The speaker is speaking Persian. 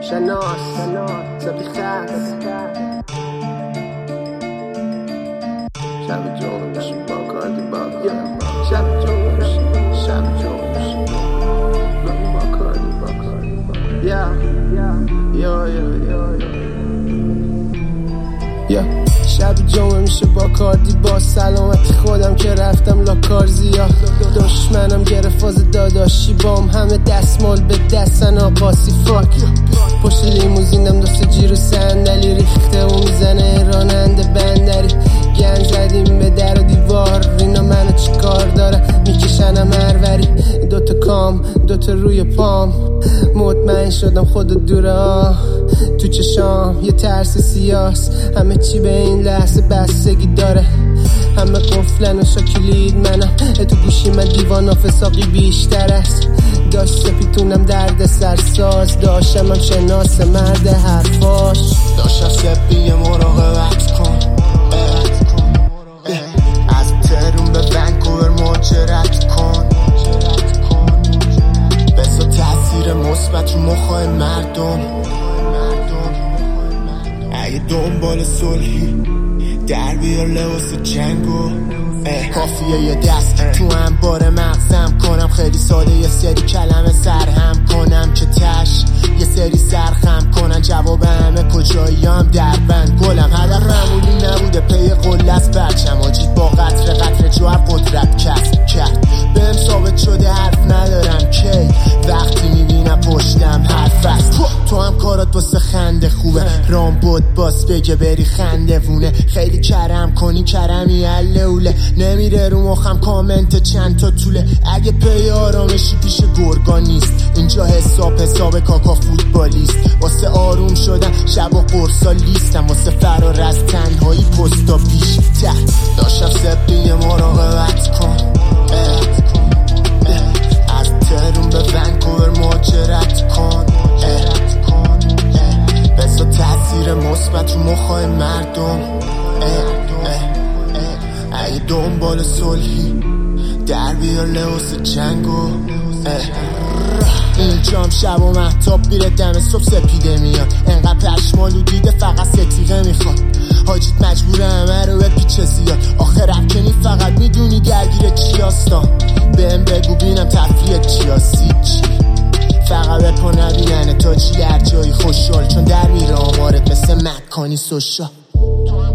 شناس زبی خط شب جمعش با کاردی با شب جمعش با کاردی شب جمعه میشه با کاردی با سلامتی خودم که رفتم لا کارزیا دشمنم گرفت فاز داداشی بام همه دستمال به دستن آقاسی فاک پشت لیموزینم دوست جیرو صندلی ریخته و میزنه راننده بندری گن زدیم به در و دیوار اینا منو چی کار داره میکشنم هروری دوتا کام دوتا روی پام مطمئن شدم خود دوره تو چشام یه ترس سیاس همه چی به این لحظه بستگی داره همه قفلن و شاکلید منم تو گوشی من دیوان فساقی بیشتر است داشت سپیتونم درد سرساز داشتم هم شناس مرد حرفاش داشتم سپی مراقبت کن از تهرون به ونکوور مهاجرت کن بسا تاثیر مثبت رو مخای مردم اگه دنبال صلحی در بیار لباس جنگو کافیه یه دست تو انبار مغزم کنم خیلی ساده یه سری کلمه سرهم کنم که تش یه سری سرخم کنن جواب همه کجاییم در بند گلم هدف معمولی نبوده پی قلت برچم آجید با قطره جوهر قدرت کسب کرد بهم ثابت شده حرف ندارم کی وقتی میبینم پشتم حرف است تو هم کارات واسه خنده خوبه رام بود باس بگه بری خنده وونه خیلی کرم کنی کرمی اللهوله نمیره رو مخم کامنت چند تا طوله اگه پی آرامشی پیش گرگان نیست اینجا حساب کاکا فوتبالیست واسه آروم شدن شب و قرصا لیستم واسه فرار از تنهایی پستا بیشتر داشتم سپی مراقبت کن از تهرون به ونکوور مهاجرت کن بسا تاثیر مثبت رو مخای مردم اگه دنبال صلحی در بیار لباس جنگو اینجام شب و محتاب میره دم صبح سپیده میاد انقدر پشمالو دیده فقط ستیقه میخواد حاجیت مجبوره همه رو به پیچه زیاد آخر رکنی فقط میدونی درگیر چیاستا بهم بگو بینم تفریه چیاسی چی فقط بپا نبیننه تا چی در جایی خوشحال چون در میره آمارت مثل مکانی سوشا